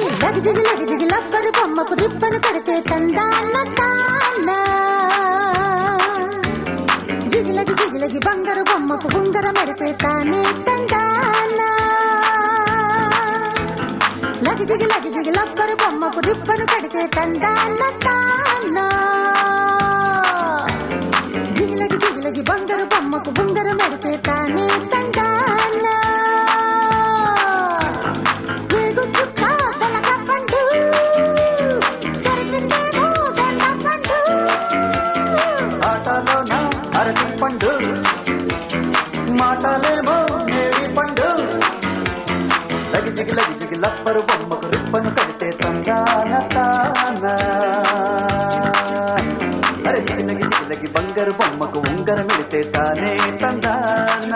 లగి దిగి లబ్బరు బొమ్మకు రిబ్బను కడితే తందాన తాన జిగిలగి బంగారు బొమ్మకు ఉంగర మెడితే తానే తందాన లగి దిగి లబ్బరు బొమ్మకు రిబ్బను కడితే తందాన తాన జిగిలగి బంగారు బొమ్మకు ఉంగర మెడితే తానే తందాన అరటి పండు మాటలేమో నేడి పండు లగి జిగి లబ్బరు బొమ్మకు రిబ్బను కడితే తందాన తాన అరే జిగి బంగారు బొమ్మకు ఉంగర మిడితే తానే తందాన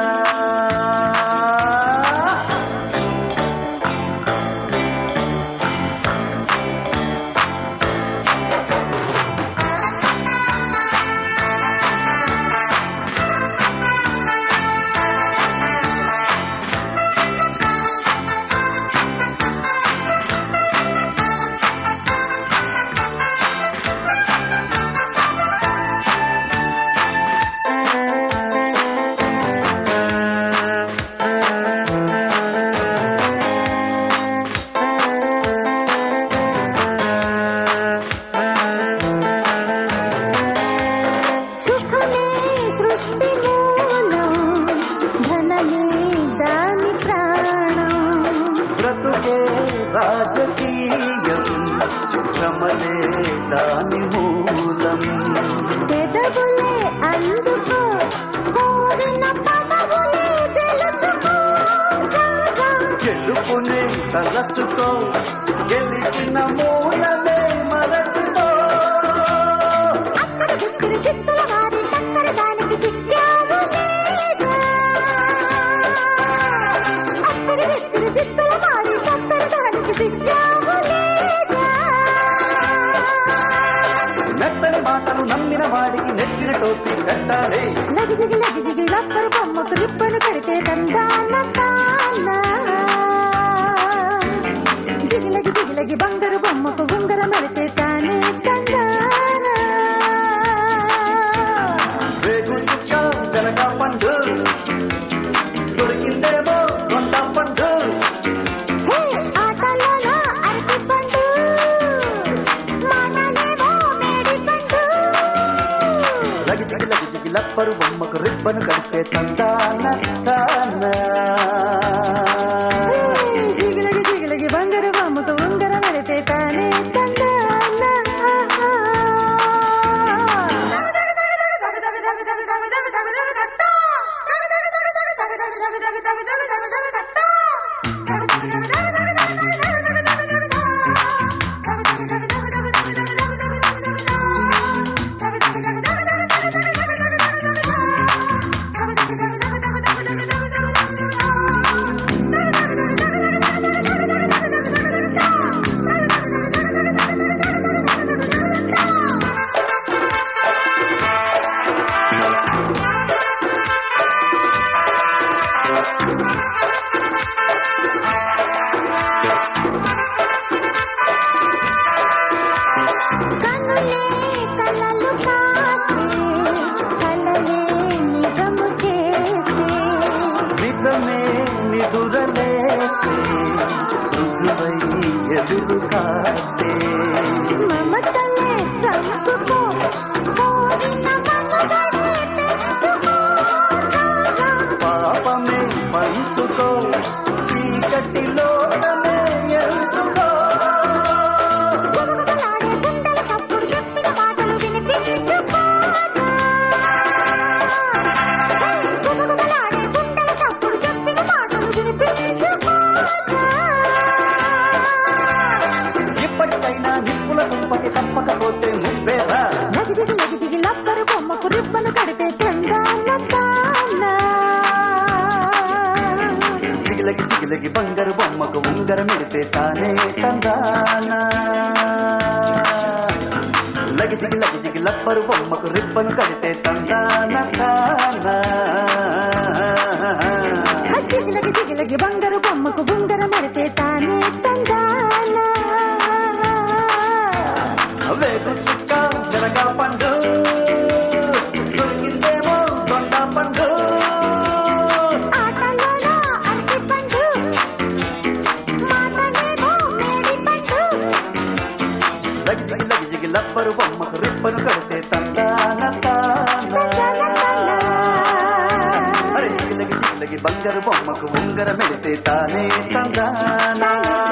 బ్రతుకే రాజకీయం క్రమలే దాని మూలం పెదవులే అందుకో కోరిన పదవులే గెలుచుకో గెలుపునే తలచుకో గెలిచిన మూలమే మరచుకో అక్కడ గుర్తిరి చిత్తుల వారి టక్కర దానికి చిక్కావు లేదా అక్కడ గుర్తిరి చిత్తుల వారి టక్కర దానికి చిక్కావు లేదా మెత్తని మాటలు నమ్మిన వాడికి నెత్తిన టోపీ కట్టాలి లగి దిగి లబ్బరు బొమ్మకు రిబ్బను కడితే తందాన తాన జిగిలగి బంగారు బొమ్మకు ఉంగర మెడితే తానే తందాన వేగు చుక్క వెనక పండు దొరికిందేమో కొండ పండు హే ఆటలోన అరటి పండు మాటలేమో మేడి పండు లగి జిగి లబ్బరు బొమ్మకు రిబ్బను కడితే తందాన తాన జిగిలగి బంగారు బొమ్మకు ఉంగర మెడితే తానే తందాన నిదురలేస్తే రుజువై ఎదురు కాస్తే మమతలే చంపుకో కోరిన మనుగడే పెంచుకో పాపమే పంచుకో చీకటిలో ఎంచుకో గుబగుబలాడే గుండెల చప్పుడు చెప్పిన మాటలు వినిపించుకో గుబగుబలాడే గుండెల చప్పుడు చెప్పిన మాటలు వినిపించుకో ఇప్పటికైనా నిప్పుల దుంపకి తప్పకపోతే నువ్వేరా లగి దిగి లబ్బరు బొమ్మకు రిబ్బను కడితే తందాన తాన జిగిలగి బంగారు బొమ్మకు ఉంగర మిడితే తానే తందాన లగి జిగి లబ్బరు బొమ్మకు రిబ్బను కడితే తందాన తాన జిగిలగి బంగారు బొమ్మకు ఉంగర మెడితే తానే తందాన బంగారు బొమ్మకు ఉంగరం మెడితే తానే తందానా